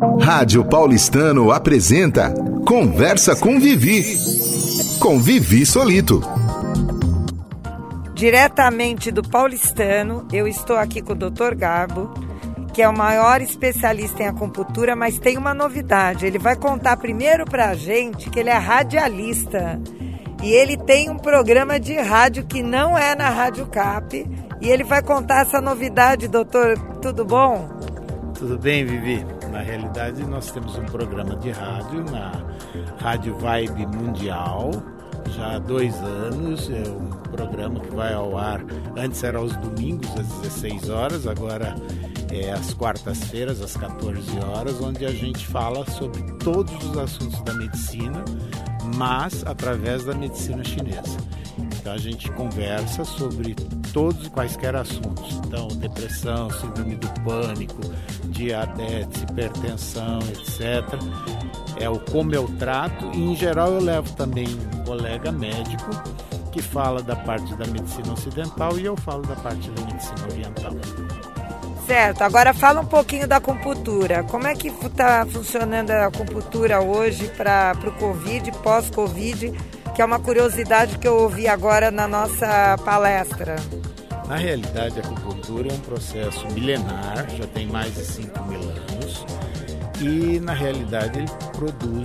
Rádio Paulistano apresenta Conversa com Vivi. Com Vivi Solito. Diretamente do Paulistano, eu estou aqui com o Dr. Garbo, que é o maior especialista em acupuntura, mas tem uma novidade. Ele vai contar primeiro pra gente que ele é radialista. E ele tem um programa de rádio que não é na Rádio Cap. E ele vai contar essa novidade, doutor. Tudo bom? Tudo bem, Vivi. Na realidade, nós temos um programa de rádio na Rádio Vibe Mundial, já há 2 anos. É um programa que vai ao ar, antes era aos domingos, às 16 horas, agora é às quartas-feiras, às 14 horas, onde a gente fala sobre todos os assuntos da medicina, mas através da medicina chinesa. Então a gente conversa sobre todos e quaisquer assuntos. Então, depressão, síndrome do pânico, diabetes, hipertensão, etc. É o como eu trato, e em geral eu levo também um colega médico que fala da parte da medicina ocidental e eu falo da parte da medicina oriental. Certo, agora fala um pouquinho da acupuntura. Como é que está funcionando a acupuntura hoje para o Covid, pós-Covid, que é uma curiosidade que eu ouvi agora na nossa palestra? Na realidade, a acupuntura é um processo milenar, já tem mais de 5.000 anos, e na realidade ele produz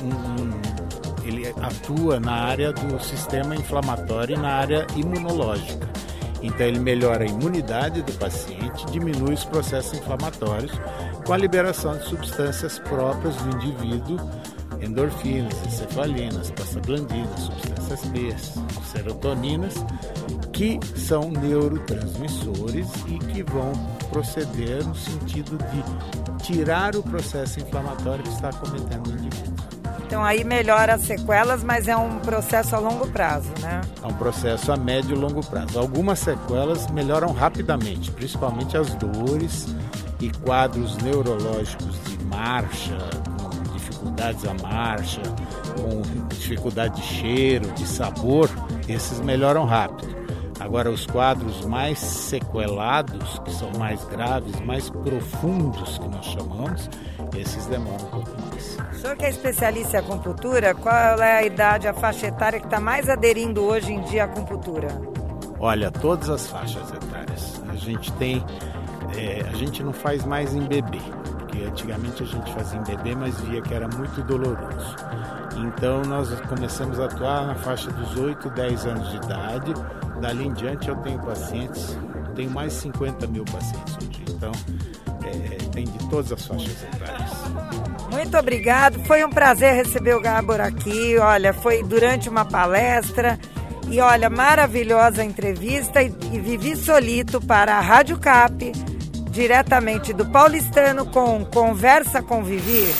ele atua na área do sistema inflamatório e na área imunológica. Então ele melhora a imunidade do paciente, diminui os processos inflamatórios com a liberação de substâncias próprias do indivíduo, endorfinas, encefalinas, prostaglandinas, substâncias B, serotoninas, que são neurotransmissores e que vão proceder no sentido de tirar o processo inflamatório que está acometendo o indivíduo. Então aí melhora as sequelas, mas é um processo a longo prazo, né? É um processo a médio e longo prazo. Algumas sequelas melhoram rapidamente, principalmente as dores e quadros neurológicos de marcha, com dificuldades à marcha, com dificuldade de cheiro, de sabor, esses melhoram rápido. Agora, os quadros mais sequelados, que são mais graves, mais profundos, que nós chamamos, esses demoram um pouco mais. O senhor que é especialista em acupuntura, qual é a idade, a faixa etária que está mais aderindo hoje em dia à acupuntura? Olha, todas as faixas etárias. A gente não faz mais em bebê, porque antigamente a gente fazia em bebê, mas via que era muito doloroso. Então nós começamos a atuar na faixa dos 8, 10 anos de idade. Dali em diante eu tenho pacientes, tenho mais de 50 mil pacientes hoje, então tem de todas as faixas etárias. Muito obrigado, foi um prazer receber o Gabor aqui, olha, foi durante uma palestra e olha, maravilhosa entrevista e Vivi Solito para a Rádio Cap, diretamente do Paulistano com Conversa com Vivi.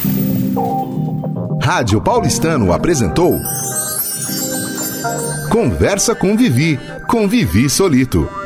Rádio Paulistano apresentou Conversa com Vivi, com Vivi Solito.